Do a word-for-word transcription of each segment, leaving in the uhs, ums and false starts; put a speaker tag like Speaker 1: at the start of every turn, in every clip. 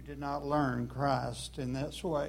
Speaker 1: did not learn Christ in this way.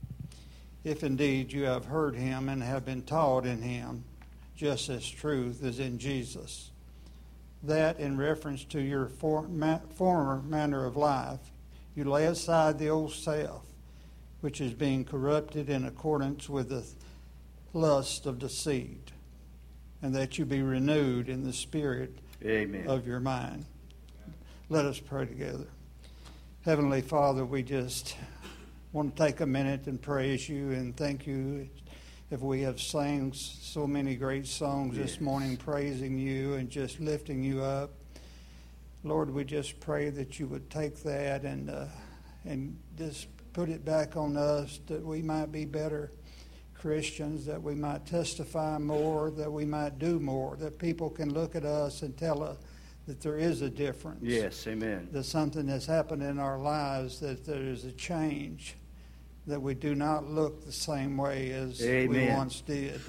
Speaker 1: If indeed you have heard him and have been taught in him, just as truth is in Jesus, that in reference to your for, ma, former manner of life, you lay aside the old self, which is being corrupted in accordance with the lust of deceit, and that you be renewed in the spirit Amen. Of your mind. Let us pray together. Heavenly Father, we just want to take a minute and praise you and thank you if we have sang so many great songs yes. this morning praising you and just lifting you up. Lord, we just pray that you would take that and uh, and just put it back on us, that we might be better Christians, that we might testify more, that we might do more, that people can look at us and tell us that there is a difference.
Speaker 2: Yes, amen.
Speaker 1: That something has happened in our lives, that there is a change, that we do not look the same way as amen. We once did.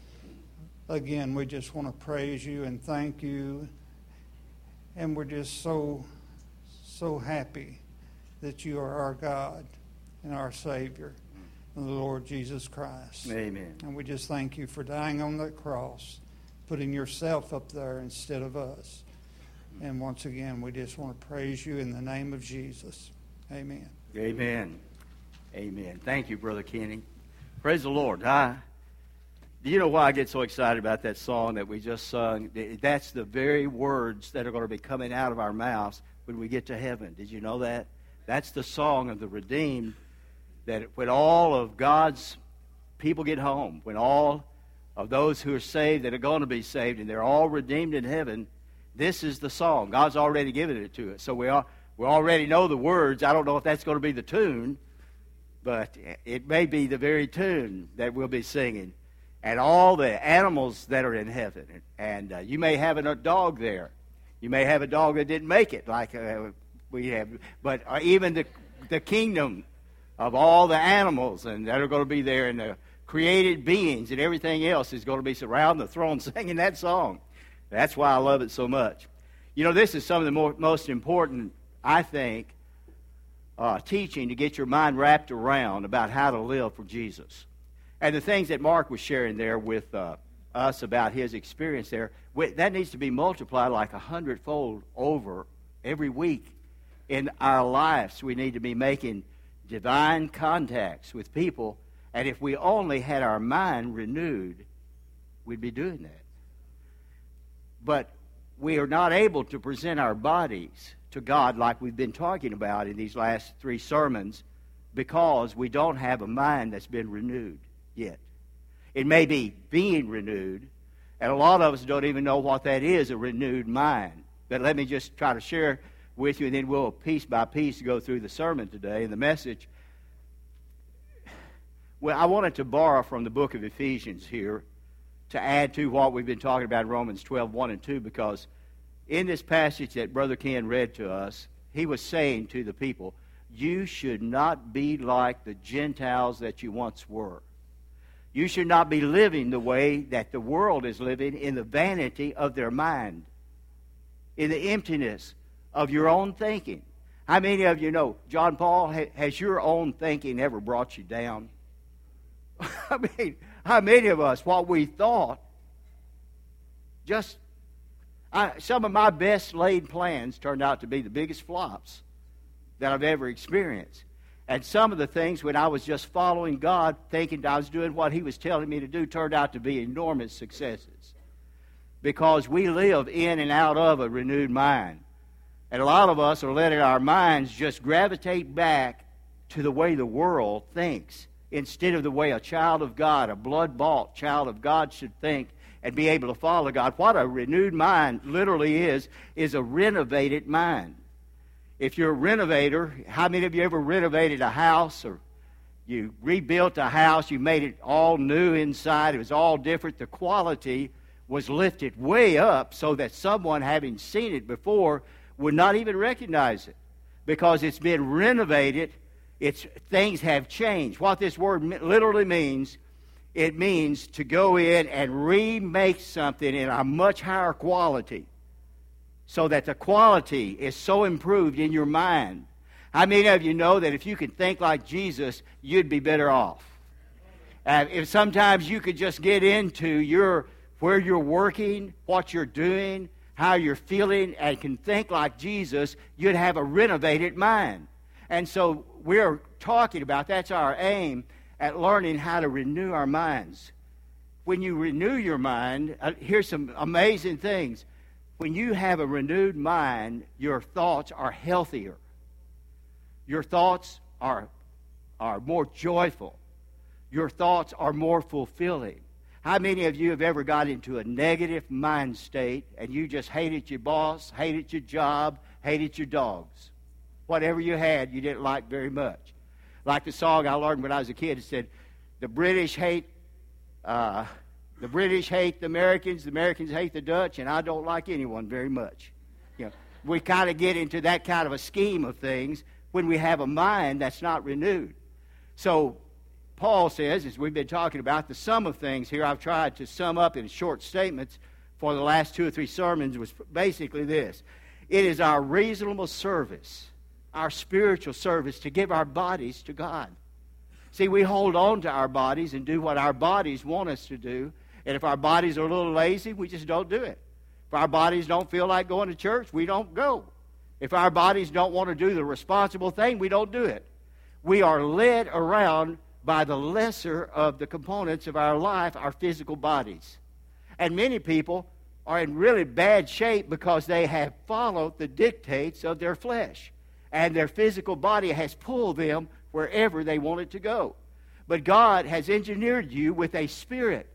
Speaker 1: Again, we just want to praise you and thank you, and we're just so, so happy that you are our God and our Savior, and the Lord Jesus Christ.
Speaker 2: Amen.
Speaker 1: And we just thank you for dying on that cross, putting yourself up there instead of us. And once again, we just want to praise you in the name of Jesus. Amen.
Speaker 2: Amen. Amen. Thank you, Brother Kenny. Praise the Lord. I, do you know why I get so excited about that song that we just sung? That's the very words that are going to be coming out of our mouths when we get to heaven. Did you know that? That's the song of the redeemed, that when all of God's people get home, when all of those who are saved that are going to be saved, and they're all redeemed in heaven, this is the song. God's already given it to us. So we, all, we already know the words. I don't know if that's going to be the tune, but it may be the very tune that we'll be singing. And all the animals that are in heaven. And uh, you may have a dog there. You may have a dog that didn't make it, like uh, we have. But uh, even the, the kingdom of all the animals and that are going to be there, and the created beings and everything else is going to be surrounding the throne singing that song. That's why I love it so much. You know, this is some of the more, most important, I think, uh, teaching to get your mind wrapped around about how to live for Jesus. And the things that Mark was sharing there with uh, us about his experience there, that needs to be multiplied like a hundredfold over every week in our lives. We need to be making divine contacts with people, and if we only had our mind renewed, we'd be doing that. But we are not able to present our bodies to God like we've been talking about in these last three sermons because we don't have a mind that's been renewed yet. It may be being renewed, and a lot of us don't even know what that is, a renewed mind. But let me just try to share with you, and then we'll piece by piece go through the sermon today and the message. Well, I wanted to borrow from the book of Ephesians here to add to what we've been talking about in Romans twelve, one and two, because in this passage that Brother Ken read to us, he was saying to the people, you should not be like the Gentiles that you once were. You should not be living the way that the world is living, in the vanity of their mind, in the emptiness of your own thinking. How many of you know, John Paul, has your own thinking ever brought you down? I mean, how many of us, what we thought, just, I, some of my best laid plans turned out to be the biggest flops that I've ever experienced. And some of the things, when I was just following God, thinking I was doing what He was telling me to do, turned out to be enormous successes. Because we live in and out of a renewed mind. And a lot of us are letting our minds just gravitate back to the way the world thinks, instead of the way a child of God, a blood-bought child of God, should think and be able to follow God. What a renewed mind literally is, is a renovated mind. If you're a renovator, how many of you ever renovated a house, or you rebuilt a house, you made it all new inside, it was all different, the quality was lifted way up so that someone having seen it before would not even recognize it, because it's been renovated. It's, things have changed. What this word literally means, it means to go in and remake something in a much higher quality, so that the quality is so improved in your mind. How many of you know that if you could think like Jesus, you'd be better off? Uh, if sometimes you could just get into your where you're working, what you're doing, how you're feeling, and can think like Jesus, you'd have a renovated mind. And so we're talking about, that's our aim, at learning how to renew our minds. When you renew your mind, uh, here's some amazing things. When you have a renewed mind, your thoughts are healthier. Your thoughts are, are more joyful. Your thoughts are more fulfilling. How many of you have ever got into a negative mind state and you just hated your boss, hated your job, hated your dogs? Whatever you had, you didn't like very much. Like the song I learned when I was a kid, it said, the British hate uh, the British hate the Americans, the Americans hate the Dutch, and I don't like anyone very much. You know, we kind of get into that kind of a scheme of things when we have a mind that's not renewed. So Paul says, as we've been talking about, the sum of things here I've tried to sum up in short statements for the last two or three sermons was basically this. It is our reasonable service, our spiritual service, to give our bodies to God. See, we hold on to our bodies and do what our bodies want us to do. And if our bodies are a little lazy, we just don't do it. If our bodies don't feel like going to church, we don't go. If our bodies don't want to do the responsible thing, we don't do it. We are led around by the lesser of the components of our life, our physical bodies. And many people are in really bad shape because they have followed the dictates of their flesh. And their physical body has pulled them wherever they want it to go. But God has engineered you with a spirit.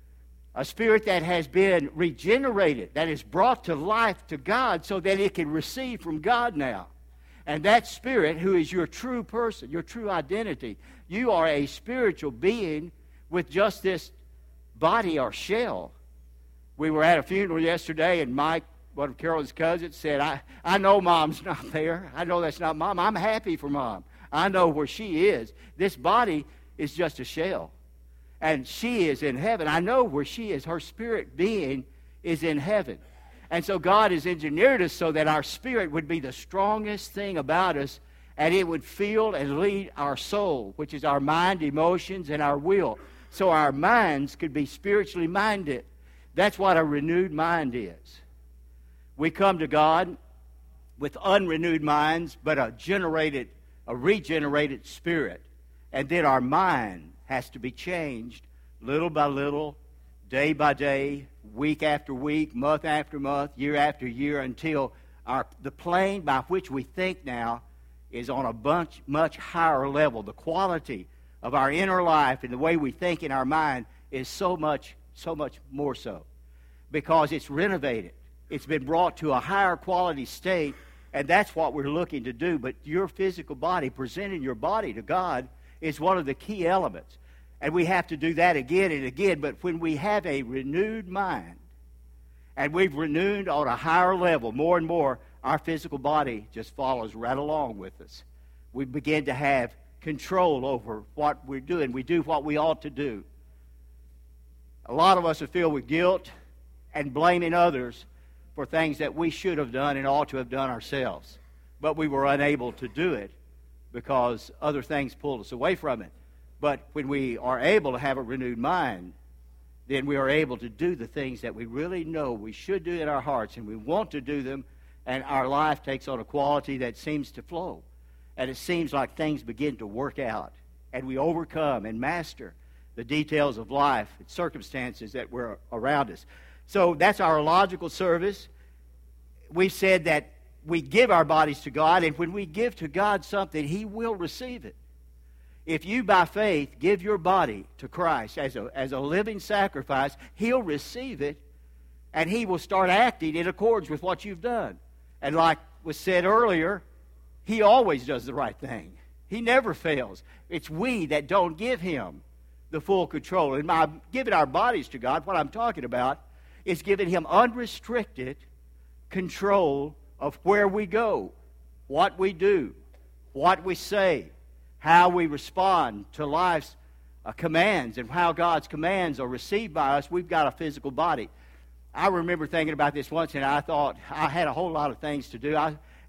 Speaker 2: A spirit that has been regenerated, that is brought to life to God so that it can receive from God now. And that spirit, who is your true person, your true identity, you are a spiritual being with just this body or shell. We were at a funeral yesterday, and Mike, one of Carolyn's cousins, said, I, I know Mom's not there. I know that's not Mom. I'm happy for Mom. I know where she is. This body is just a shell. And she is in heaven. I know where she is. Her spirit being is in heaven. And so God has engineered us so that our spirit would be the strongest thing about us, and it would feel and lead our soul, which is our mind, emotions, and our will. So our minds could be spiritually minded. That's what a renewed mind is. We come to God with unrenewed minds, but a generated, a regenerated spirit. And then our mind has to be changed little by little, day by day, week after week, month after month, year after year, until our the plane by which we think now is on a bunch, much higher level. The quality of our inner life and the way we think in our mind is so much, so much more so, because it's renovated. It's been brought to a higher quality state, and that's what we're looking to do. But your physical body, presenting your body to God, is one of the key elements. And we have to do that again and again. But when we have a renewed mind, and we've renewed on a higher level, more and more, our physical body just follows right along with us. We begin to have control over what we're doing. We do what we ought to do. A lot of us are filled with guilt and blaming others for things that we should have done and ought to have done ourselves. But we were unable to do it because other things pulled us away from it. But when we are able to have a renewed mind, then we are able to do the things that we really know we should do in our hearts, and we want to do them, and our life takes on a quality that seems to flow. And it seems like things begin to work out, and we overcome and master the details of life and circumstances that were around us. So that's our logical service. We've said that we give our bodies to God, and when we give to God something, He will receive it. If you, by faith, give your body to Christ as a, as a living sacrifice, He'll receive it, and He will start acting in accordance with what you've done. And like was said earlier, He always does the right thing. He never fails. It's we that don't give Him the full control. And by giving our bodies to God, what I'm talking about is giving Him unrestricted control of where we go, what we do, what we say, how we respond to life's uh, commands, and how God's commands are received by us. We've got a physical body. I remember thinking about this once, and I thought I had a whole lot of things to do. I,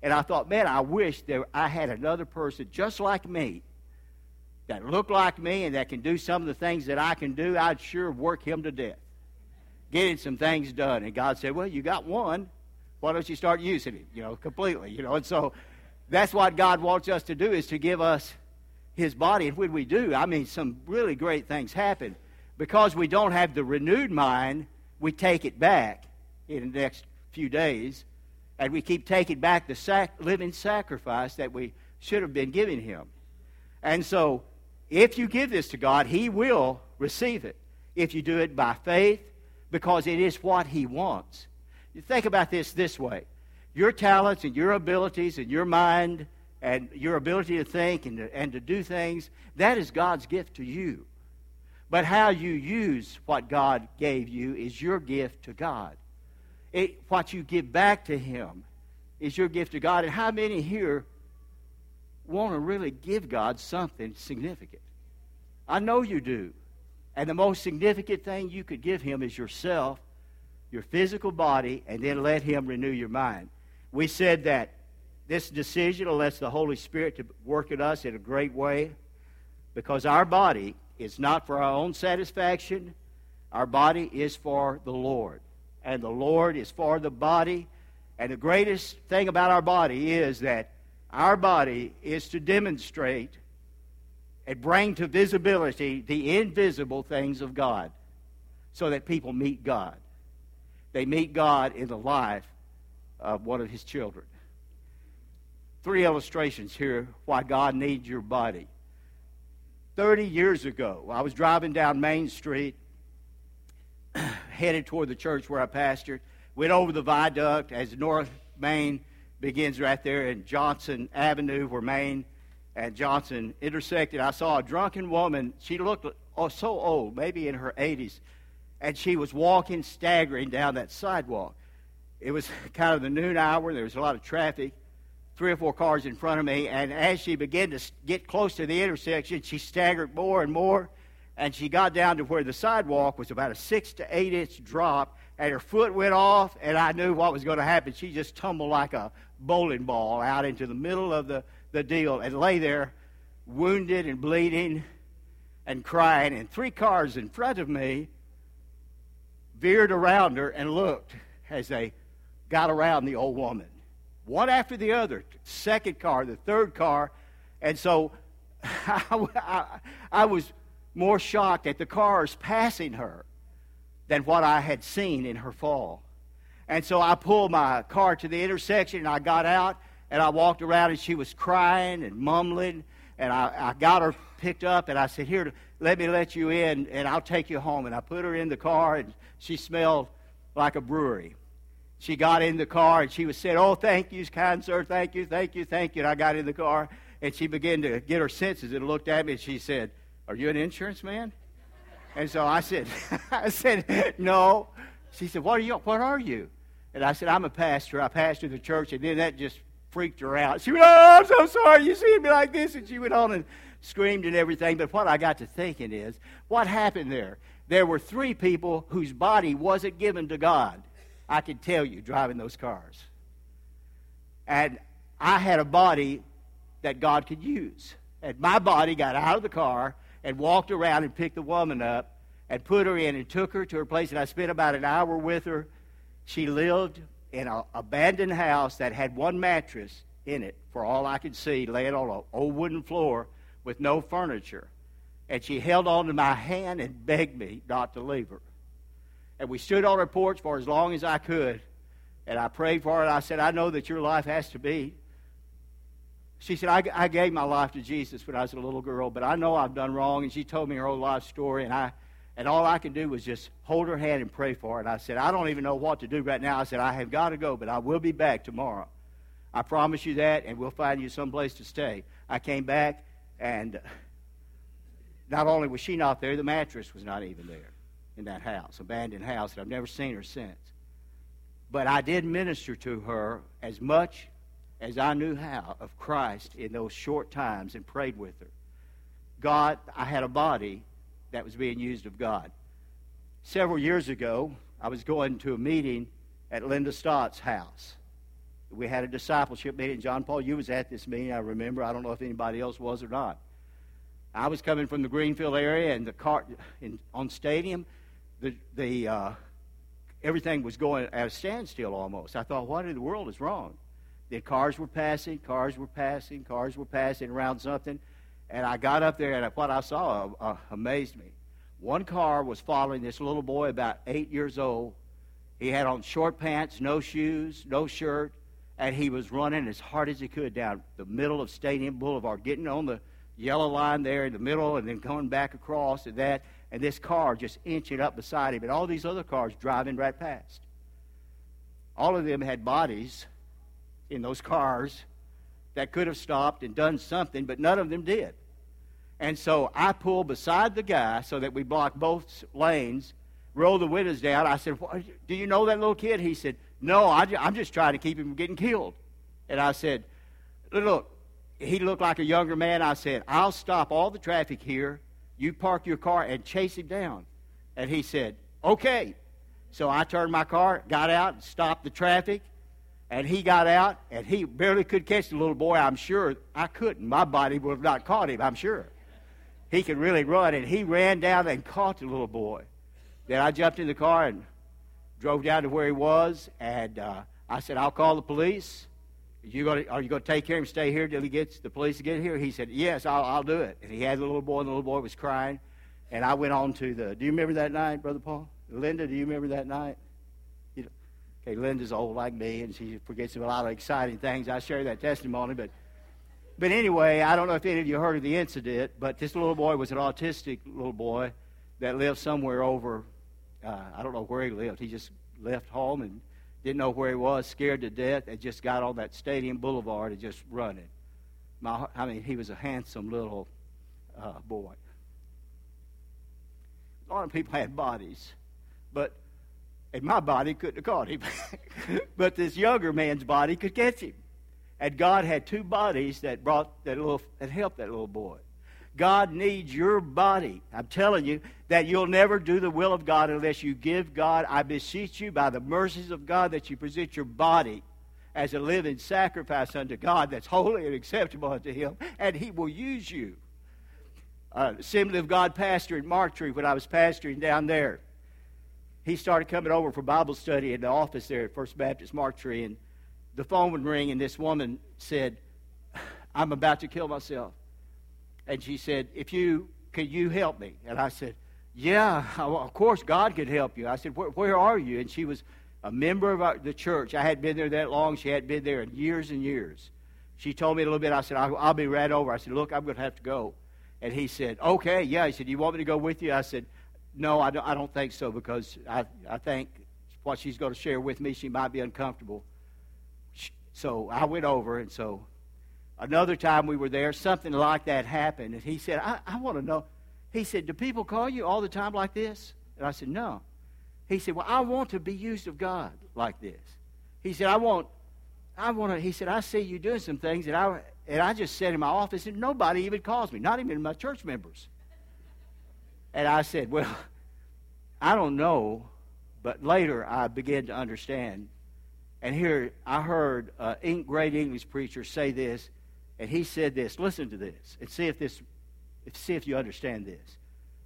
Speaker 2: And I thought, man, I wish there I had another person just like me that looked like me and that can do some of the things that I can do. I'd sure work him to death, getting some things done. And God said, well, you got one. Why don't you start using it, you know, completely, you know. And so that's what God wants us to do, is to give us his body. And when we do, I mean, some really great things happen. Because we don't have the renewed mind, we take it back in the next few days. And we keep taking back the sac- living sacrifice that we should have been giving him. And so, if you give this to God, he will receive it. If you do it by faith, because it is what he wants. You think about this this way. Your talents and your abilities and your mind and your ability to think and to, and to do things, that is God's gift to you. But how you use what God gave you is your gift to God. It, what you give back to him is your gift to God. And how many here want to really give God something significant? I know you do. And the most significant thing you could give him is yourself, your physical body, and then let him renew your mind. We said that this decision allows the Holy Spirit to work in us in a great way, because our body is not for our own satisfaction. Our body is for the Lord. And the Lord is for the body. And the greatest thing about our body is that our body is to demonstrate and bring to visibility the invisible things of God, so that people meet God. They meet God in the life of one of his children. Three illustrations here why God needs your body. Thirty years ago, I was driving down Main Street, headed toward the church where I pastored. Went over the viaduct as North Main begins right there in Johnson Avenue, where Main and Johnson intersected. I saw a drunken woman. She looked oh, so old, maybe in her eighties, and she was walking, staggering down that sidewalk. It was kind of the noon hour. There was a lot of traffic, three or four cars in front of me, and as she began to get close to the intersection, she staggered more and more, and she got down to where the sidewalk was about a six to eight inch drop, and her foot went off, and I knew what was going to happen. She just tumbled like a bowling ball out into the middle of the, the deal and lay there wounded and bleeding and crying. And three cars in front of me veered around her and looked as they got around the old woman. One after the other, second car, the third car. And so I, I, I was more shocked at the cars passing her than what I had seen in her fall. And so I pulled my car to the intersection, and I got out, and I walked around, and she was crying and mumbling, and I, I got her picked up, and I said, here, let me let you in, and I'll take you home. And I put her in the car, and she smelled like a brewery. She got in the car, and she was saying, oh, thank you, kind sir, thank you, thank you, thank you. And I got in the car, and she began to get her senses and looked at me, and she said, are you an insurance man? And so I said, I said, no. She said, what are you? What are you? And I said, I'm a pastor. I pastor the church. And then that just freaked her out. She went, oh, I'm so sorry you see me like this. And she went on and screamed and everything. But what I got to thinking is, what happened there? There were three people whose body wasn't given to God. I can tell you, driving those cars. And I had a body that God could use. And my body got out of the car and walked around and picked the woman up and put her in and took her to her place. And I spent about an hour with her. She lived in an abandoned house that had one mattress in it, for all I could see, laying on an old wooden floor with no furniture. And she held on to my hand and begged me not to leave her. And we stood on her porch for as long as I could. And I prayed for her, and I said, I know that your life has to be. She said, I, I gave my life to Jesus when I was a little girl, but I know I've done wrong. And she told me her whole life story, and I, and all I could do was just hold her hand and pray for her. And I said, I don't even know what to do right now. I said, I have got to go, but I will be back tomorrow. I promise you that, and we'll find you someplace to stay. I came back, and not only was she not there, the mattress was not even there in that house, abandoned house, and I've never seen her since. But I did minister to her as much as I knew how of Christ in those short times and prayed with her. God, I had a body that was being used of God. Several years ago, I was going to a meeting at Linda Stott's house. we had a discipleship meeting. John Paul, you was at this meeting, I remember. I don't know if anybody else was or not. I was coming from the Greenfield area, and the car in, on Stadium, the the uh, everything was going at a standstill almost. I thought, what in the world is wrong? The cars were passing, cars were passing, cars were passing around something. And I got up there, and what I saw uh, amazed me. One car was following this little boy about eight years old. He had on short pants, no shoes, no shirt, and he was running as hard as he could down the middle of Stadium Boulevard, getting on the yellow line there in the middle and then going back across and that, and this car just inching up beside him, and all these other cars driving right past. All of them had bodies in those cars that could have stopped and done something, but none of them did. And so I pulled beside the guy so that we blocked both lanes, rolled the windows down. I said, do you know that little kid? He said, no, I'm just trying to keep him from getting killed. And I said, look, he looked like a younger man. I said, I'll stop all the traffic here. You park your car and chase him down. And he said, okay. So I turned my car, got out, and stopped the traffic. And he got out, and he barely could catch the little boy. I'm sure I couldn't. My body would have not caught him, I'm sure. He could really run, and he ran down and caught the little boy. Then I jumped in the car and drove down to where he was, and uh, I said, I'll call the police. You gonna, are you going to take care of him, stay here till he gets the police to get here? He said, yes, I'll, I'll do it. And he had the little boy, and the little boy was crying. And I went on to the, do you remember that night, Brother Paul? Linda, do you remember that night? You know, okay, Linda's old like me, and she forgets a lot of exciting things. I share that testimony, but But anyway, I don't know if any of you heard of the incident, but this little boy was an autistic little boy that lived somewhere over, uh, I don't know where he lived. He just left home and didn't know where he was, scared to death, and just got on that Stadium Boulevard and just running. My, I mean, he was a handsome little uh, boy. A lot of people had bodies, but and my body couldn't have caught him. But this younger man's body could catch him. And God had two bodies that brought that little, that helped that little boy. God needs your body. I'm telling you that you'll never do the will of God unless you give God. I beseech you by the mercies of God that you present your body as a living sacrifice unto God that's holy and acceptable unto Him, and He will use you. Uh, Assembly of God pastor in Marktree, when I was pastoring down there, he started coming over for Bible study in the office there at First Baptist Marktree, and the phone would ring, and this woman said, I'm about to kill myself. And she said, if you, can you help me? And I said, yeah, of course God could help you. I said, where, where are you? And she was a member of our, the church. I hadn't been there that long. She hadn't been there in years and years. She told me a little bit. I said, I'll, I'll be right over. I said, look, I'm going to have to go. And he said, okay, yeah. He said, you want me to go with you? I said, no, I don't, I don't think so, because I, I think what she's going to share with me, she might be uncomfortable. So I went over, and so another time we were there, something like that happened. And he said, I, I want to know. He said, do people call you all the time like this? And I said, no. He said, well, I want to be used of God like this. He said, I want, I want to, he said, I see you doing some things, and I, and I just sat in my office, and nobody even calls me, not even my church members. And I said, well, I don't know, but later I began to understand. And here I heard a great English preacher say this, and he said this. Listen to this, and see if this, see if you understand this.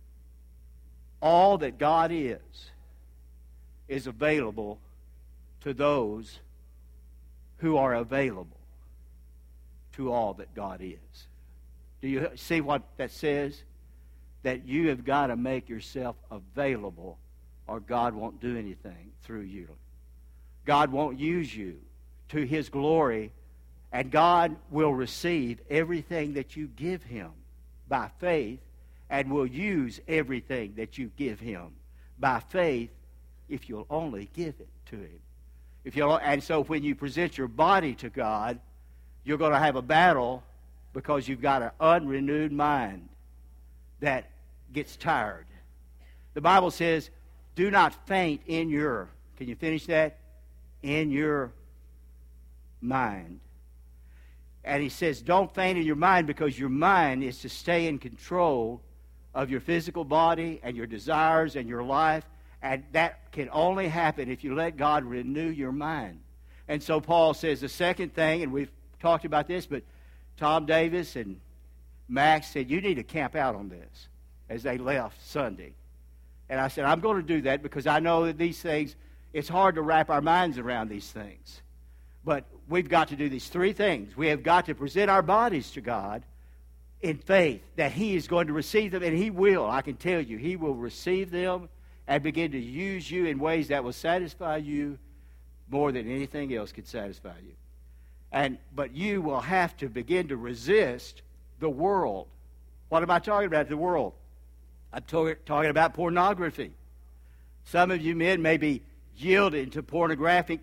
Speaker 2: All that God is is available to those who are available to all that God is. Do you see what that says? That you have got to make yourself available, or God won't do anything through you. God won't use you to His glory, and God will receive everything that you give Him by faith, and will use everything that you give Him by faith if you'll only give it to Him. If you'll, and so when you present your body to God, you're going to have a battle because you've got an unrenewed mind that gets tired. The Bible says, do not faint in your, can you finish that? In your mind. And he says, don't faint in your mind, because your mind is to stay in control of your physical body and your desires and your life. And that can only happen if you let God renew your mind. And so Paul says the second thing, and we've talked about this, but Tom Davis and Max said, you need to camp out on this as they left Sunday. And I said, I'm going to do that because I know that these things, it's hard to wrap our minds around these things. But we've got to do these three things. We have got to present our bodies to God in faith that He is going to receive them, and He will. I can tell you, He will receive them and begin to use you in ways that will satisfy you more than anything else could satisfy you. And but you will have to begin to resist the world. What am I talking about, the world? I'm to- talking about pornography. Some of you men may be yielding to pornographic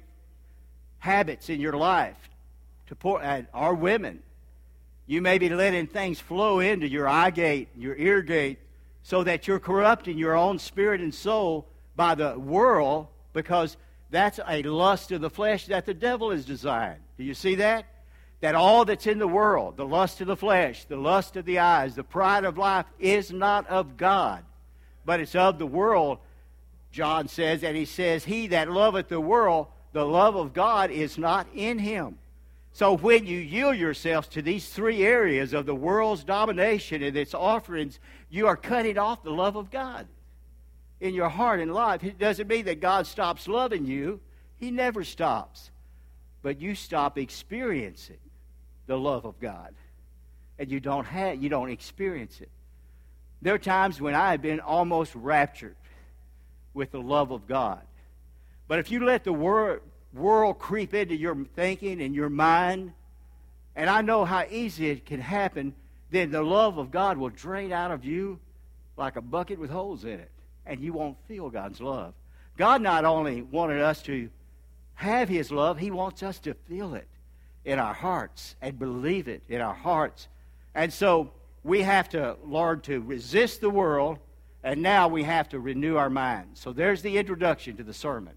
Speaker 2: habits in your life, to por- and, or women. You may be letting things flow into your eye gate, your ear gate, so that you're corrupting your own spirit and soul by the world, because that's a lust of the flesh that the devil is desiring. Do you see that? That all that's in the world, the lust of the flesh, the lust of the eyes, the pride of life, is not of God, but it's of the world, John says, and he says, he that loveth the world, the love of God is not in him. So when you yield yourselves to these three areas of the world's domination and its offerings, you are cutting off the love of God in your heart and life. It doesn't mean that God stops loving you. He never stops. But you stop experiencing the love of God. And you don't have, you don't experience it. There are times when I have been almost raptured with the love of God. But if you let the word world creep into your thinking and your mind, and I know how easy it can happen, then the love of God will drain out of you like a bucket with holes in it, and you won't feel God's love. God not only wanted us to have His love, He wants us to feel it in our hearts and believe it in our hearts. And so we have to learn to resist the world, and now we have to renew our minds. So there's the introduction to the sermon.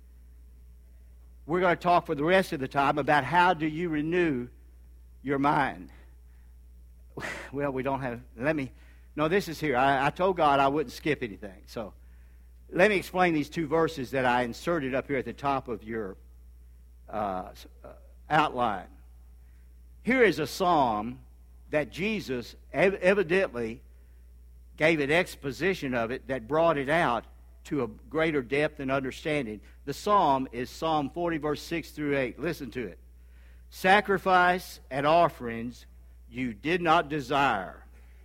Speaker 2: We're going to talk for the rest of the time about how do you renew your mind. Well, we don't have, let me, no, this is here. I, I told God I wouldn't skip anything. So let me explain these two verses that I inserted up here at the top of your uh, outline. Here is a psalm that Jesus ev- evidently gave an exposition of it that brought it out to a greater depth and understanding. The psalm is Psalm forty, verse six through eight. Listen to it. Sacrifice and offerings you did not desire.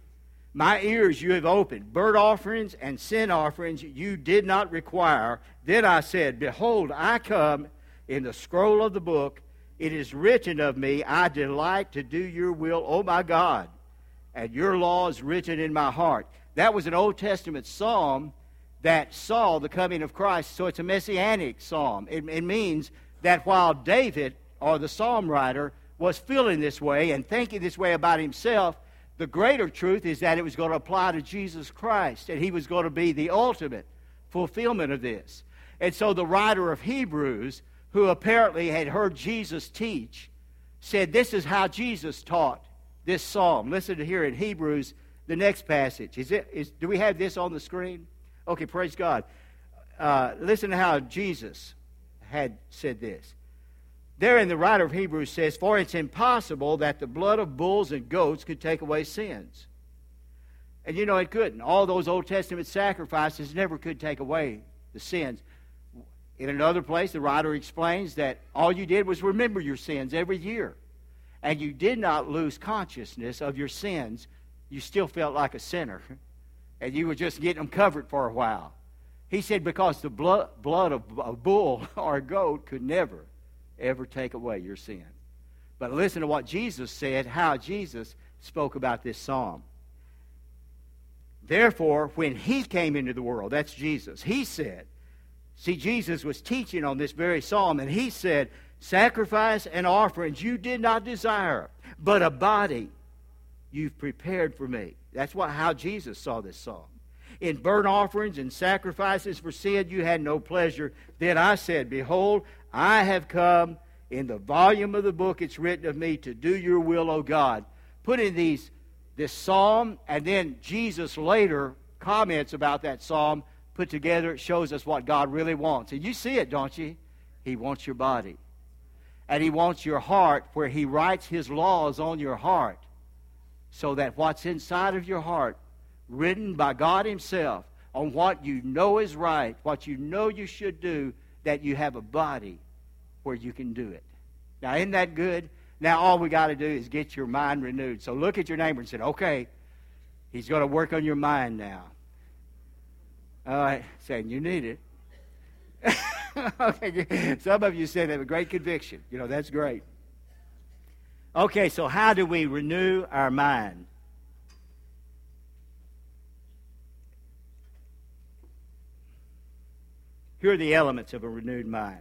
Speaker 2: My ears you have opened. Burnt offerings and sin offerings you did not require. Then I said, behold, I come. In the scroll of the book it is written of me, I delight to do your will, O my God, and your law is written in my heart. That was an Old Testament psalm that saw the coming of Christ. So it's a messianic psalm. It, it means that while David, or the psalm writer, was feeling this way and thinking this way about himself, the greater truth is that it was going to apply to Jesus Christ, and He was going to be the ultimate fulfillment of this. And so the writer of Hebrews, who apparently had heard Jesus teach, said this is how Jesus taught this psalm. Listen to here in Hebrews, the next passage. Is it? Is, do we have this on the screen? Okay, praise God. Uh, listen to how Jesus had said this. Therein the writer of Hebrews says, for it's impossible that the blood of bulls and goats could take away sins. And you know it couldn't. All those Old Testament sacrifices never could take away the sins. In another place, the writer explains that all you did was remember your sins every year. And you did not lose consciousness of your sins. You still felt like a sinner. And you were just getting them covered for a while. He said because the blood, blood of a bull or a goat could never, ever take away your sin. But listen to what Jesus said, how Jesus spoke about this psalm. Therefore, when He came into the world, that's Jesus, He said, see, Jesus was teaching on this very psalm, and He said, sacrifice and offerings you did not desire, but a body you've prepared for me. That's what how Jesus saw this psalm. In burnt offerings and sacrifices for sin you had no pleasure. Then I said, behold, I have come. In the volume of the book it's written of me to do your will, O God. Put in these this psalm, and then Jesus later comments about that psalm. Put together, it shows us what God really wants. And you see it, don't you? He wants your body. And He wants your heart where He writes His laws on your heart so that what's inside of your heart, written by God Himself on what you know is right, what you know you should do, that you have a body where you can do it. Now, isn't that good? Now, all we got to do is get your mind renewed. So look at your neighbor and say, okay, He's going to work on your mind now. All right, saying you need it. Okay, some of you said that with great conviction. You know, that's great. Okay, so how do we renew our mind? Here are the elements of a renewed mind.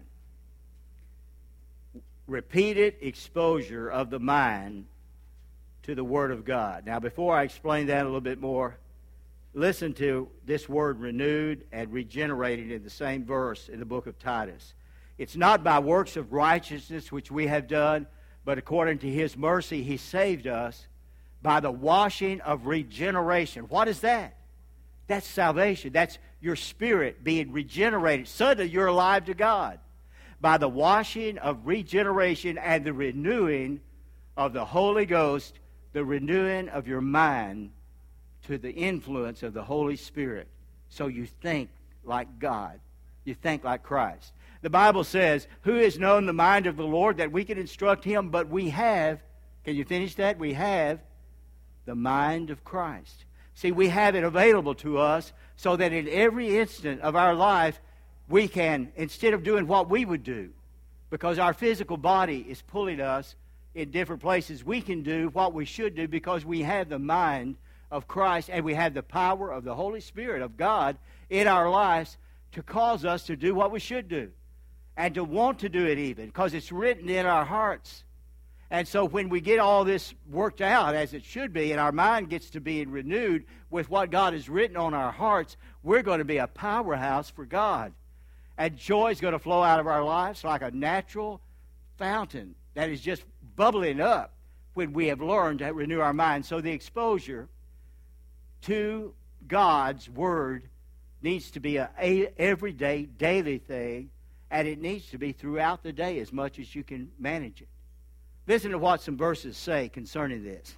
Speaker 2: Repeated exposure of the mind to the Word of God. Now, before I explain that a little bit more, listen to this word renewed and regenerated in the same verse in the book of Titus. It's not by works of righteousness which we have done, but according to His mercy He saved us by the washing of regeneration. What is that? That's salvation. That's your spirit being regenerated. Suddenly you're alive to God. By the washing of regeneration and the renewing of the Holy Ghost, the renewing of your mind to the influence of the Holy Spirit. So you think like God. You think like Christ. The Bible says, who has known the mind of the Lord that we can instruct him? But we have, can you finish that? We have the mind of Christ. See, we have it available to us so that in every instant of our life, we can, instead of doing what we would do, because our physical body is pulling us in different places, we can do what we should do because we have the mind of Christ and we have the power of the Holy Spirit of God in our lives to cause us to do what we should do and to want to do it even, because it's written in our hearts. And so when we get all this worked out as it should be and our mind gets to being renewed with what God has written on our hearts, we're going to be a powerhouse for God. And joy is going to flow out of our lives like a natural fountain that is just bubbling up when we have learned to renew our minds. So the exposure to God's Word needs to be an everyday, daily thing, and it needs to be throughout the day as much as you can manage it. Listen to what some verses say concerning this.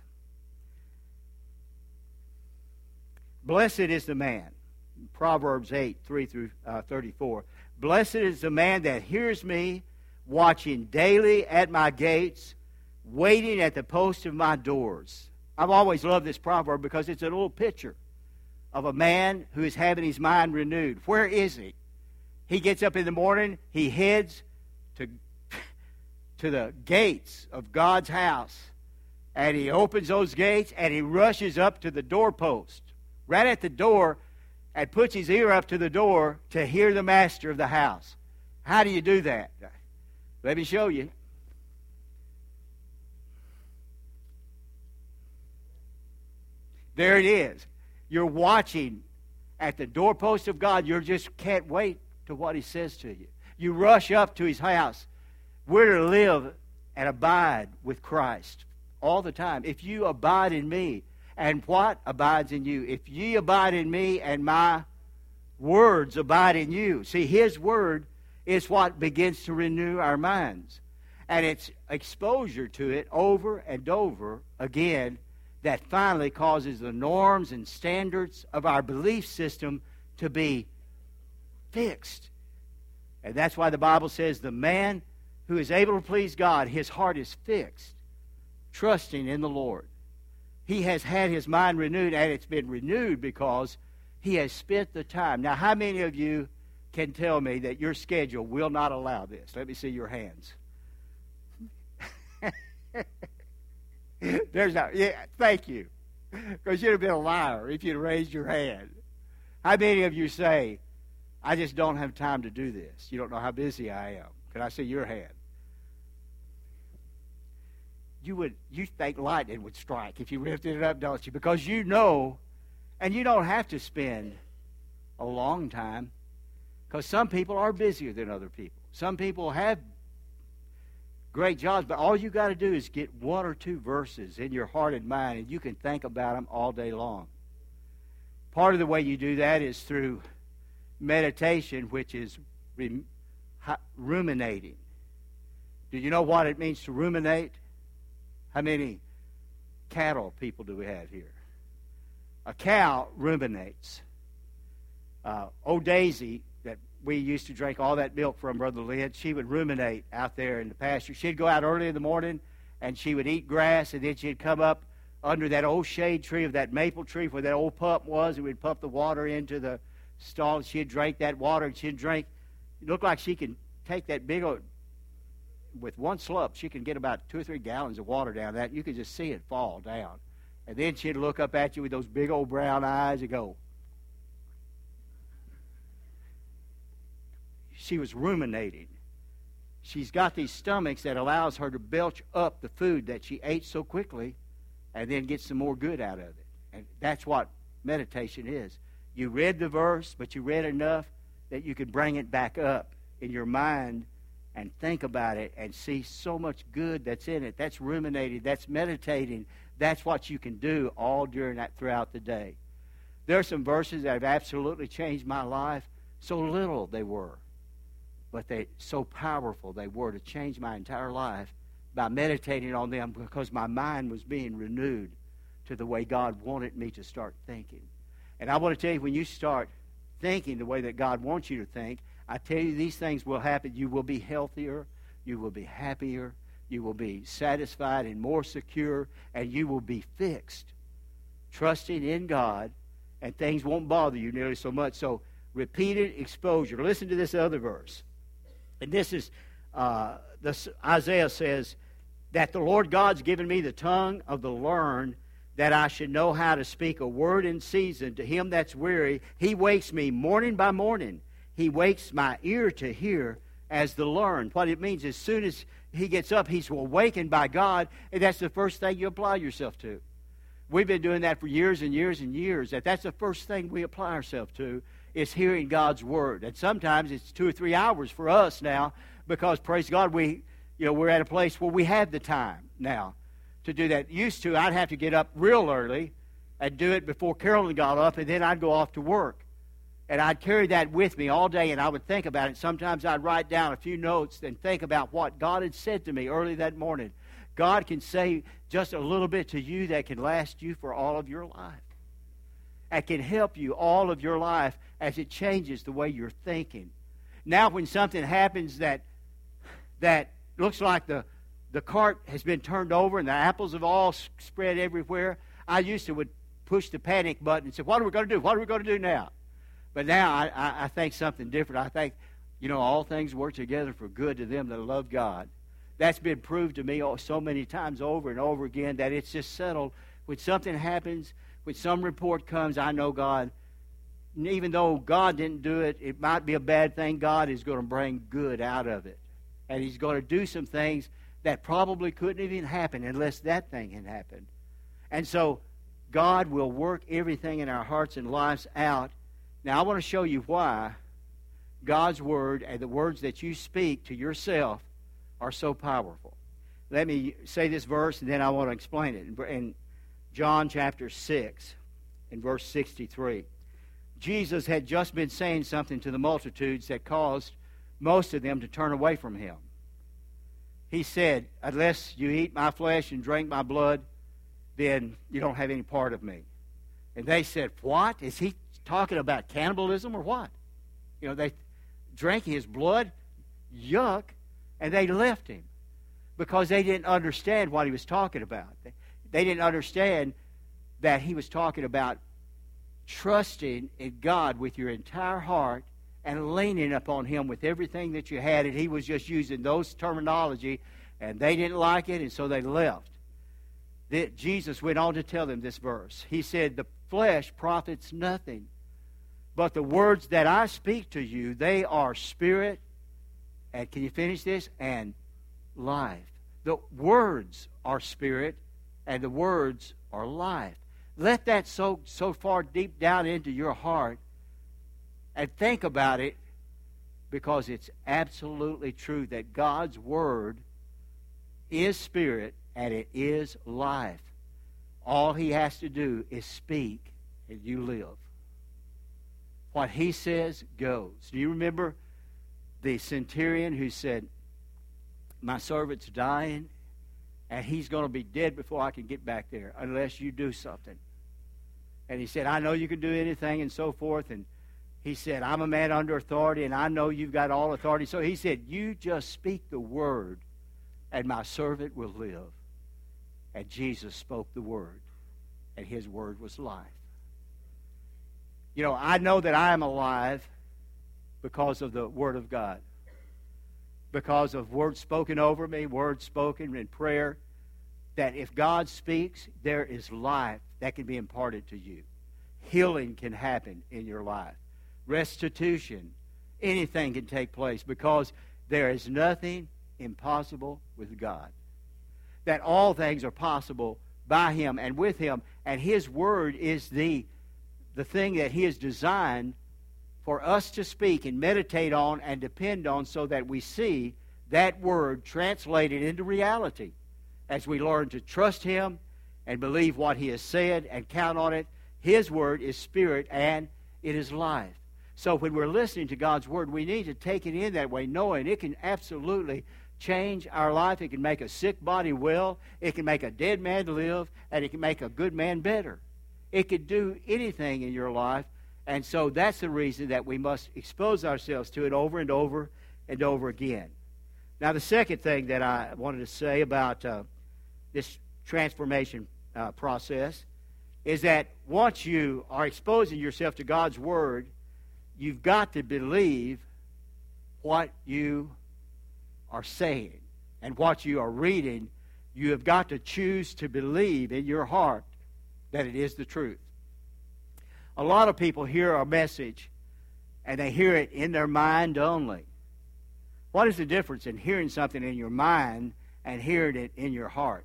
Speaker 2: Blessed is the man, Proverbs eight, three through thirty-four. Blessed is the man that hears me, watching daily at my gates, waiting at the post of my doors. I've always loved this proverb because it's a little picture of a man who is having his mind renewed. Where is he? He gets up in the morning, he heads to, to the gates of God's house, and he opens those gates, and he rushes up to the doorpost, right at the door, and puts his ear up to the door to hear the master of the house. How do you do that? Let me show you. There it is. You're watching at the doorpost of God. You just can't wait to what He says to you. You rush up to His house. We're to live and abide with Christ all the time. If you abide in me, and what abides in you? If ye abide in me and my words abide in you. See, His Word is what begins to renew our minds. And it's exposure to it over and over again that finally causes the norms and standards of our belief system to be fixed. And that's why the Bible says the man who is able to please God, his heart is fixed, trusting in the Lord. He has had his mind renewed, and it's been renewed because he has spent the time. Now, how many of you can tell me that your schedule will not allow this? Let me see your hands. There's no, yeah, thank you. Because you'd have been a liar if you'd raised your hand. How many of you say, I just don't have time to do this? You don't know how busy I am. Can I see your hand? You would, you think lightning would strike if you lifted it up, don't you? Because you know, and you don't have to spend a long time, because some people are busier than other people. Some people have great jobs, but all you got to do is get one or two verses in your heart and mind, and you can think about them all day long. Part of the way you do that is through meditation, which is ruminating. Do you know what it means to ruminate? How many cattle people do we have here? A cow ruminates. Uh, old Daisy, that we used to drink all that milk from, Brother Lynn, she would ruminate out there in the pasture. She'd go out early in the morning, and she would eat grass, and then she'd come up under that old shade tree of that maple tree where that old pup was, and we'd pump the water into the stall. She'd drink that water, and she'd drink. It looked like she could take that big old, with one slup, she can get about two or three gallons of water down that. You could just see it fall down. And then she'd look up at you with those big old brown eyes and go. She was ruminating. She's got these stomachs that allows her to belch up the food that she ate so quickly and then get some more good out of it. And that's what meditation is. You read the verse, but you read enough that you could bring it back up in your mind and think about it and see so much good that's in it. That's ruminating. That's meditating. That's what you can do all during that throughout the day. There are some verses that have absolutely changed my life. So little they were, but they so powerful they were to change my entire life by meditating on them because my mind was being renewed to the way God wanted me to start thinking. And I want to tell you, when you start thinking the way that God wants you to think, I tell you, these things will happen. You will be healthier. You will be happier. You will be satisfied and more secure. And you will be fixed, trusting in God. And things won't bother you nearly so much. So, repeated exposure. Listen to this other verse. And this is, uh, this, Isaiah says, that the Lord God's given me the tongue of the learned, that I should know how to speak a word in season to him that's weary. He wakes me morning by morning. He wakes my ear to hear as the learned. What it means, as soon as he gets up, he's awakened by God, and that's the first thing you apply yourself to. We've been doing that for years and years and years. That that's the first thing we apply ourselves to, is hearing God's word. And sometimes it's two or three hours for us now, because praise God, we you know we're at a place where we have the time now to do that. Used to, I'd have to get up real early and do it before Carolyn got up, and then I'd go off to work. And I'd carry that with me all day, and I would think about it. Sometimes I'd write down a few notes and think about what God had said to me early that morning. God can say just a little bit to you that can last you for all of your life. That can help you all of your life as it changes the way you're thinking. Now when something happens that that looks like the, the cart has been turned over and the apples have all spread everywhere, I used to would push the panic button and say, what are we going to do? What are we going to do now? But now I, I, I think something different. I think, you know, all things work together for good to them that love God. That's been proved to me so many times over and over again that it's just settled. When something happens, when some report comes, I know God, even though God didn't do it, it might be a bad thing, God is going to bring good out of it. And He's going to do some things that probably couldn't even happen unless that thing had happened. And so God will work everything in our hearts and lives out. Now, I want to show you why God's Word and the words that you speak to yourself are so powerful. Let me say this verse, and then I want to explain it. In John chapter six, in verse sixty-three, Jesus had just been saying something to the multitudes that caused most of them to turn away from Him. He said, unless you eat my flesh and drink my blood, then you don't have any part of me. And they said, what? Is He talking about cannibalism or what? You know, they drank His blood, yuck, and they left Him because they didn't understand what He was talking about. They, they didn't understand that He was talking about trusting in God with your entire heart and leaning upon Him with everything that you had. And He was just using those terminology, and they didn't like it, and so they left. The, Jesus went on to tell them this verse. He said, the flesh profits nothing, but the words that I speak to you, they are spirit, and can you finish this? And life. The words are spirit, and the words are life. Let that soak so far deep down into your heart and think about it, because it's absolutely true that God's Word is spirit and it is life. All He has to do is speak and you live. What He says goes. Do you remember the centurion who said, my servant's dying, and he's going to be dead before I can get back there unless you do something. And he said, I know you can do anything and so forth. And he said, I'm a man under authority, and I know you've got all authority. So he said, you just speak the word, and my servant will live. And Jesus spoke the word, and his word was life. You know, I know that I am alive because of the word of God. Because of words spoken over me, words spoken in prayer, that if God speaks, there is life that can be imparted to you. Healing can happen in your life. Restitution, anything can take place because there is nothing impossible with God. That all things are possible by Him and with Him, and His Word is the, the thing that He has designed for us to speak and meditate on and depend on so that we see that Word translated into reality as we learn to trust Him and believe what He has said and count on it. His Word is spirit and it is life. So when we're listening to God's Word, we need to take it in that way, knowing it can absolutely change our life. It can make a sick body well. It can make a dead man live. And it can make a good man better. It could do anything in your life. And so that's the reason that we must expose ourselves to it over and over and over again. Now, the second thing that I wanted to say about uh, this transformation uh, process is that once you are exposing yourself to God's Word, you've got to believe what you are saying and what you are reading. You have got to choose to believe in your heart that it is the truth. A lot of people hear a message and they hear it in their mind only. What is the difference in hearing something in your mind and hearing it in your heart?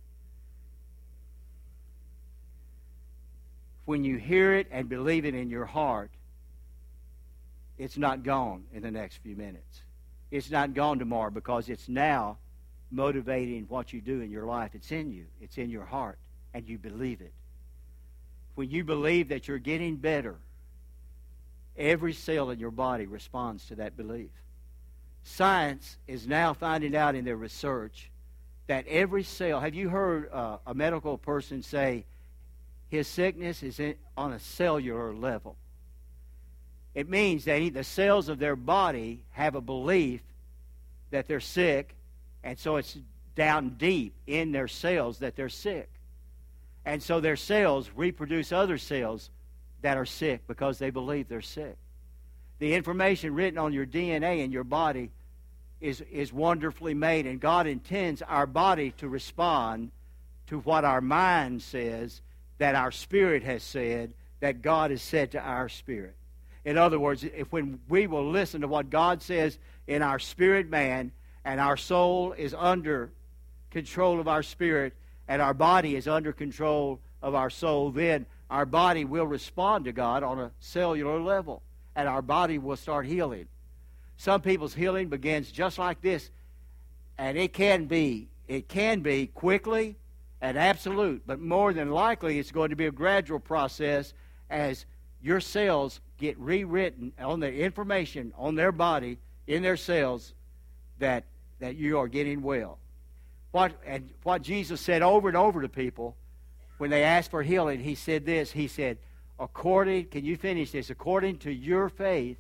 Speaker 2: When you hear it and believe it in your heart, it's not gone in the next few minutes. It's not gone tomorrow because it's now motivating what you do in your life. It's in you. It's in your heart, and you believe it. When you believe that you're getting better, every cell in your body responds to that belief. Science is now finding out in their research that every cell, have you heard uh, a medical person say his sickness is in, on a cellular level? It means that he, the cells of their body have a belief that they're sick, and so it's down deep in their cells that they're sick. And so their cells reproduce other cells that are sick because they believe they're sick. The information written on your D N A in your body is, is wonderfully made, and God intends our body to respond to what our mind says, that our spirit has said, that God has said to our spirit. In other words, if when we will listen to what God says in our spirit man, and our soul is under control of our spirit, and our body is under control of our soul, then our body will respond to God on a cellular level, and our body will start healing. Some people's healing begins just like this, and it can be, it can be quickly and absolute, but more than likely it's going to be a gradual process as your cells get rewritten on the information on their body, in their cells, that, that you are getting well. What, and what Jesus said over and over to people when they asked for healing, He said this, He said, according, can you finish this? According to your faith,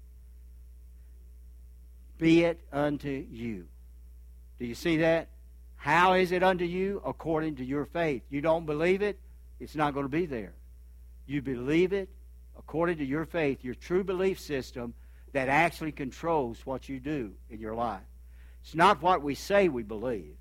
Speaker 2: be it unto you. Do you see that? How is it unto you? According to your faith. You don't believe it, it's not going to be there. You believe it according to your faith, your true belief system that actually controls what you do in your life. It's not what we say we believe.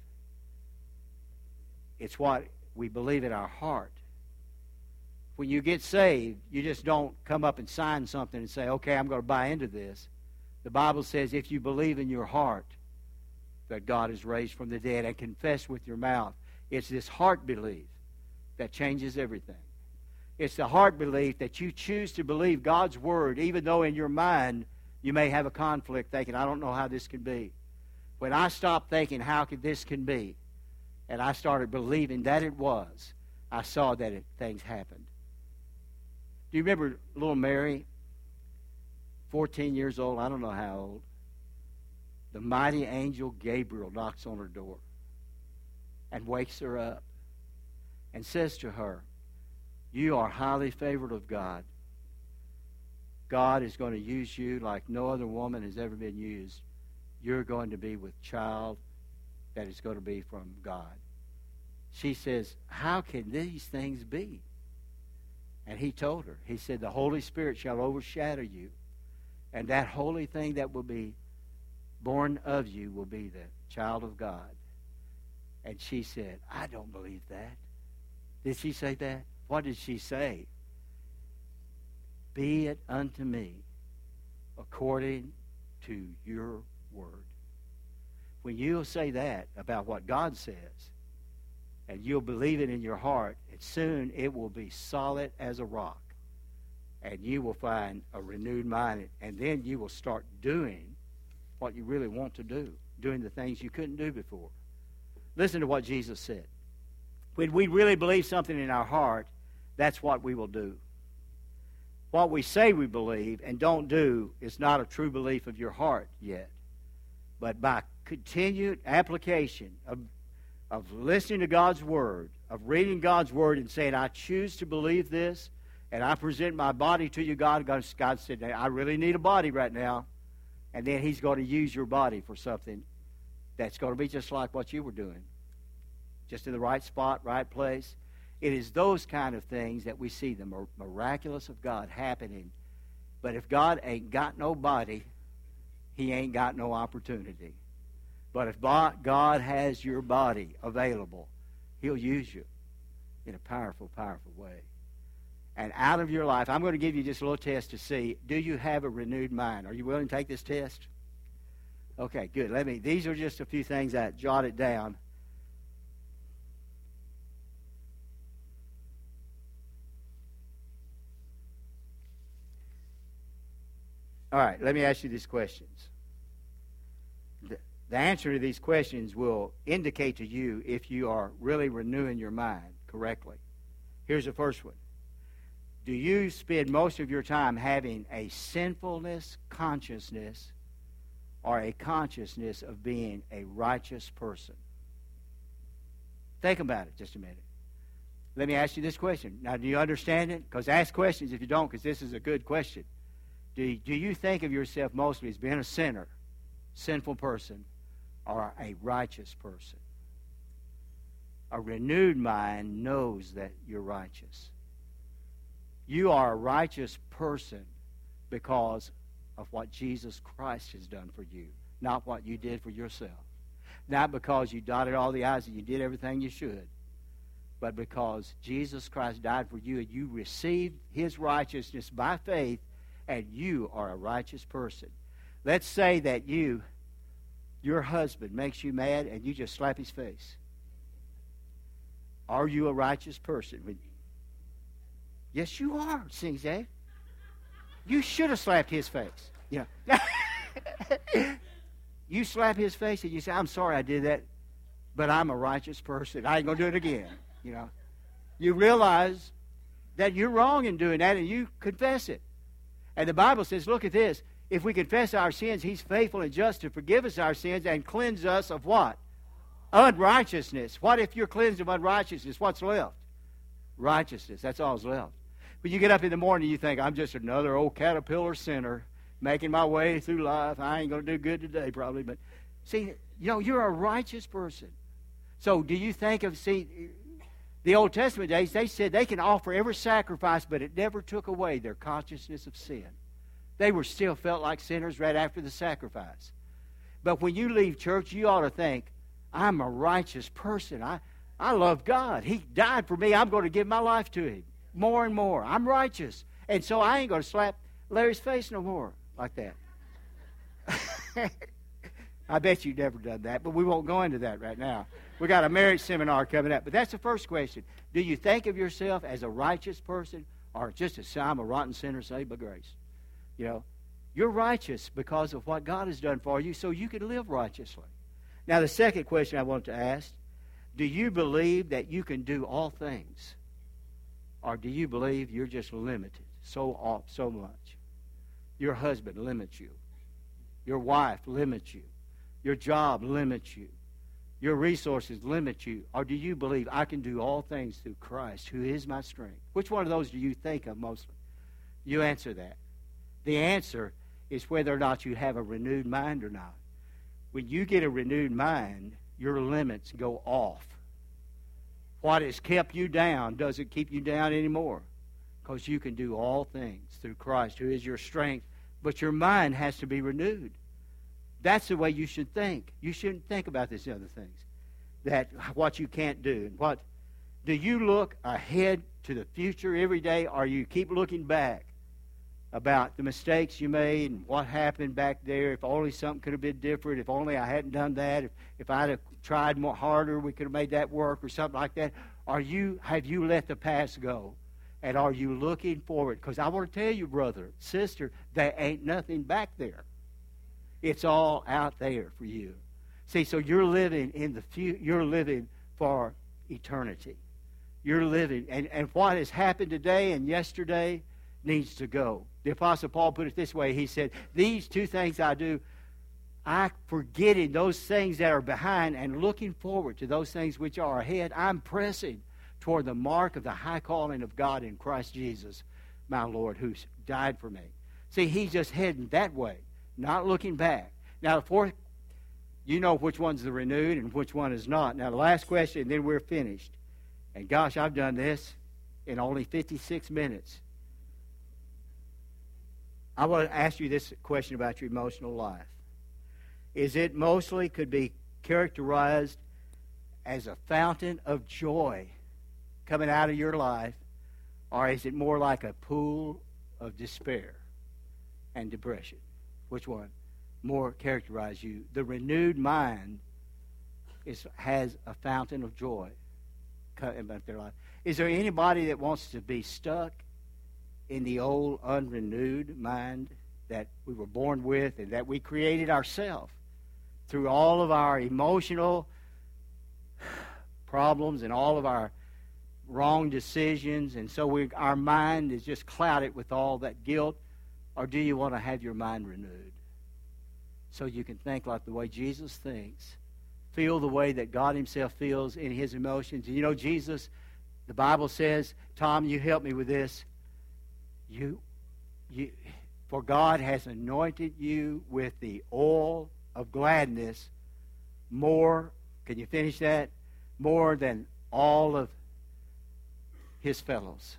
Speaker 2: It's what we believe in our heart. When you get saved, you just don't come up and sign something and say, okay, I'm going to buy into this. The Bible says if you believe in your heart that God is raised from the dead and confess with your mouth, it's this heart belief that changes everything. It's the heart belief that you choose to believe God's Word, even though in your mind you may have a conflict thinking, I don't know how this can be. When I stopped thinking, how could this can be, and I started believing that it was, I saw that it, things happened. Do you remember little Mary, fourteen years old, I don't know how old, the mighty angel Gabriel knocks on her door and wakes her up and says to her, you are highly favored of God. God is going to use you like no other woman has ever been used. You're going to be with child that is going to be from God. She says, how can these things be? And he told her, he said, the Holy Spirit shall overshadow you, and that holy thing that will be born of you will be the child of God. And she said, I don't believe that. Did she say that? What did she say? Be it unto me according to your word. When you'll say that about what God says, and you'll believe it in your heart, and soon it will be solid as a rock. And you will find a renewed mind, and then you will start doing what you really want to do, doing the things you couldn't do before. Listen to what Jesus said. When we really believe something in our heart, that's what we will do. What we say we believe and don't do is not a true belief of your heart yet. But by continued application of, of listening to God's Word, of reading God's Word and saying, I choose to believe this, and I present my body to you, God, God, God said, I really need a body right now. And then He's going to use your body for something that's going to be just like what you were doing. Just in the right spot, right place. It is those kind of things that we see the miraculous of God happening. But if God ain't got no body, He ain't got no opportunity. But if God has your body available, He'll use you in a powerful, powerful way. And out of your life, I'm going to give you just a little test to see, do you have a renewed mind? Are you willing to take this test? Okay, good. Let me. These are just a few things I jotted down. All right, let me ask you these questions. The, the answer to these questions will indicate to you if you are really renewing your mind correctly. Here's the first one. Do you spend most of your time having a sinfulness consciousness or a consciousness of being a righteous person? Think about it just a minute. Let me ask you this question. Now, do you understand it? Because ask questions if you don't, because this is a good question. Do, do you think of yourself mostly as being a sinner, sinful person, or a righteous person? A renewed mind knows that you're righteous. You are a righteous person because of what Jesus Christ has done for you, not what you did for yourself. Not because you dotted all the I's and you did everything you should, but because Jesus Christ died for you and you received His righteousness by faith, and you are a righteous person. Let's say that you, your husband makes you mad and you just slap his face. Are you a righteous person? Yes, you are, sings Dave. You should have slapped his face. You know. You slap his face and you say, I'm sorry I did that, but I'm a righteous person. I ain't going to do it again. You know. You realize that you're wrong in doing that and you confess it. And the Bible says, look at this. If we confess our sins, He's faithful and just to forgive us our sins and cleanse us of what? Unrighteousness. What if you're cleansed of unrighteousness? What's left? Righteousness. That's all's left. When you get up in the morning, you think, I'm just another old caterpillar sinner making my way through life. I ain't going to do good today probably. But see, you know, you're a righteous person. So do you think of, see, the Old Testament days, they said they can offer every sacrifice, but it never took away their consciousness of sin. They were still felt like sinners right after the sacrifice. But when you leave church, you ought to think, I'm a righteous person. I, I love God. He died for me. I'm going to give my life to Him more and more. I'm righteous. And so I ain't going to slap Larry's face no more like that. I bet you've never done that, but we won't go into that right now. We got a marriage seminar coming up. But that's the first question. Do you think of yourself as a righteous person or just as I'm a rotten sinner saved by grace? You know, you're righteous because of what God has done for you, so you can live righteously. Now, the second question I want to ask, do you believe that you can do all things? Or do you believe you're just limited so off, so much? Your husband limits you. Your wife limits you. Your job limits you. Your resources limit you. Or do you believe I can do all things through Christ, who is my strength? Which one of those do you think of mostly? You answer that. The answer is whether or not you have a renewed mind or not. When you get a renewed mind, your limits go off. What has kept you down doesn't keep you down anymore, because you can do all things through Christ, who is your strength. But your mind has to be renewed. That's the way you should think. You shouldn't think about these other things, that what you can't do. And what do you look ahead to the future every day, or you keep looking back about the mistakes you made and what happened back there? If only something could have been different. If only I hadn't done that. If, if I'd have tried more harder, we could have made that work, or something like that. Are you have you let the past go? And are you looking forward? Because I want to tell you, brother, sister, there ain't nothing back there. It's all out there for you. See, so you're living in the few, you're living for eternity. You're living, and, and what has happened today and yesterday needs to go. The Apostle Paul put it this way. He said, these two things I do, I forgetting those things that are behind and looking forward to those things which are ahead. I'm pressing toward the mark of the high calling of God in Christ Jesus, my Lord, who died for me. See, he's just heading that way, not looking back. Now, the fourth, you know which one's the renewed and which one is not. Now, the last question, and then we're finished. And gosh, I've done this in only fifty-six minutes. I want to ask you this question about your emotional life. Is it mostly could be characterized as a fountain of joy coming out of your life, or is it more like a pool of despair and depression? Which one more characterize you? The renewed mind is has a fountain of joy about their life. Is there anybody that wants to be stuck in the old unrenewed mind that we were born with and that we created ourselves through all of our emotional problems and all of our wrong decisions, and so we, our mind is just clouded with all that guilt? Or do you want to have your mind renewed so you can think like the way Jesus thinks, feel the way that God himself feels in his emotions? You know, Jesus, the Bible says, Tom, you help me with this. You, you, for God has anointed you with the oil of gladness more, can you finish that? More than all of his fellows.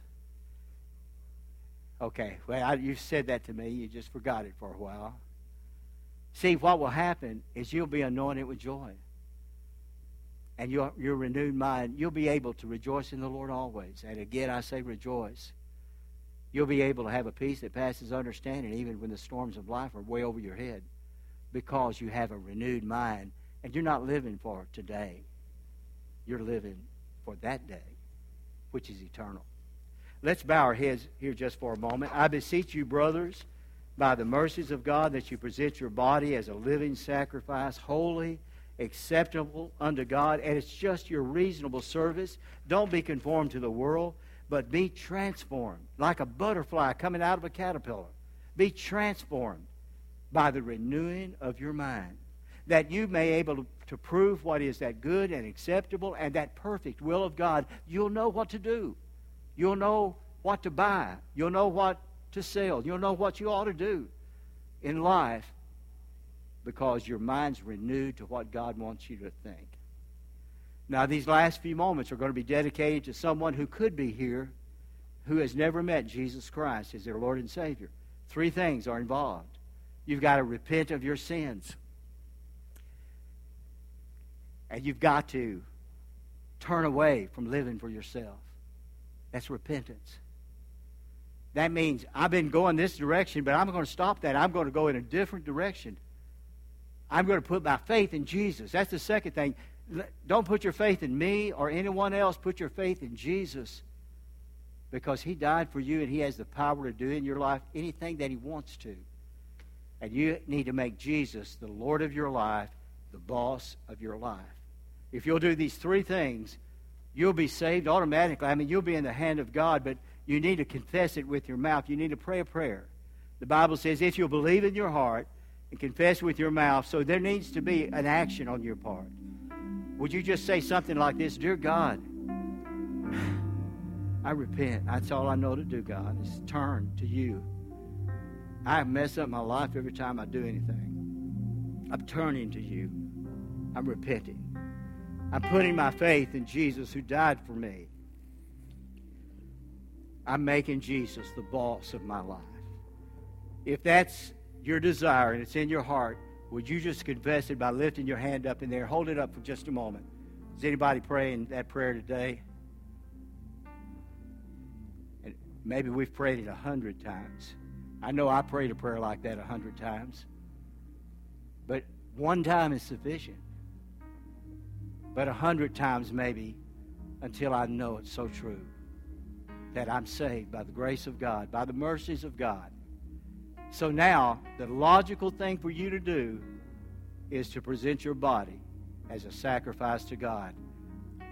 Speaker 2: Okay, well, I, you said that to me. You just forgot it for a while. See, what will happen is you'll be anointed with joy. And your, your renewed mind, you'll be able to rejoice in the Lord always. And again, I say rejoice. You'll be able to have a peace that passes understanding even when the storms of life are way over your head, because you have a renewed mind. And you're not living for today. You're living for that day, which is eternal. Let's bow our heads here just for a moment. I beseech you, brothers, by the mercies of God, that you present your body as a living sacrifice, holy, acceptable unto God, and it's just your reasonable service. Don't be conformed to the world, but be transformed, like a butterfly coming out of a caterpillar. Be transformed by the renewing of your mind, that you may be able to, to prove what is that good and acceptable and that perfect will of God. You'll know what to do. You'll know what to buy. You'll know what to sell. You'll know what you ought to do in life, because your mind's renewed to what God wants you to think. Now, these last few moments are going to be dedicated to someone who could be here who has never met Jesus Christ as their Lord and Savior. Three things are involved. You've got to repent of your sins. And you've got to turn away from living for yourself. That's repentance. That means I've been going this direction, but I'm going to stop that. I'm going to go in a different direction. I'm going to put my faith in Jesus. That's the second thing. Don't put your faith in me or anyone else. Put your faith in Jesus, because he died for you and he has the power to do in your life anything that he wants to. And you need to make Jesus the Lord of your life, the boss of your life. If you'll do these three things, you'll be saved automatically. I mean, you'll be in the hand of God, but you need to confess it with your mouth. You need to pray a prayer. The Bible says if you'll believe in your heart and confess with your mouth. So there needs to be an action on your part. Would you just say something like this? Dear God, I repent. That's all I know to do, God, is turn to you. I mess up my life every time I do anything. I'm turning to you. I'm repenting. I'm putting my faith in Jesus who died for me. I'm making Jesus the boss of my life. If that's your desire and it's in your heart, would you just confess it by lifting your hand up in there? Hold it up for just a moment. Is anybody praying that prayer today? And maybe we've prayed it a hundred times. I know I prayed a prayer like that a hundred times. But one time is sufficient. But a hundred times maybe until I know it's so true that I'm saved by the grace of God, by the mercies of God. So now, the logical thing for you to do is to present your body as a sacrifice to God